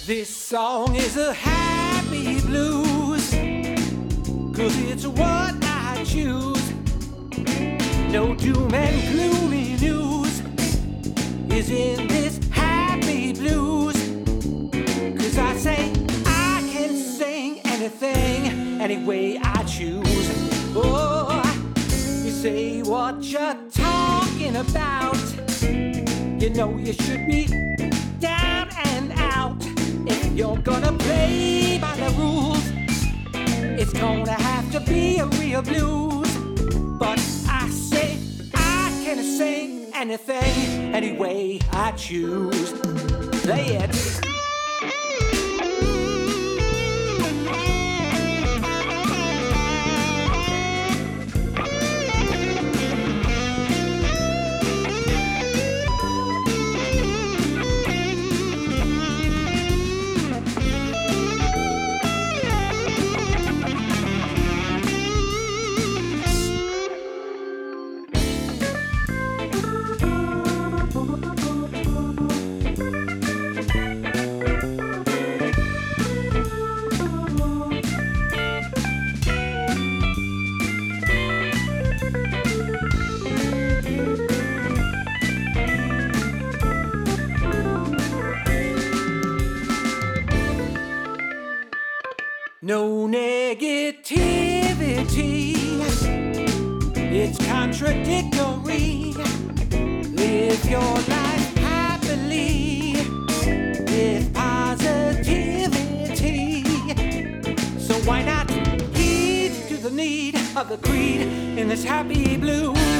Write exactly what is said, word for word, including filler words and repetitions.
This song is a happy blues, 'cause it's what I choose. No doom and gloomy news is in this happy blues, 'cause I say I can sing anything, any way I choose. Oh, you say what you're talking about, you know you should be down and out. If you're gonna play by the rules, it's gonna have to be a real blues. But I say I can sing anything, any way I choose. Play it. No negativity, it's contradictory. Live your life happily with positivity. So why not heed to the need of the creed in this happy blues?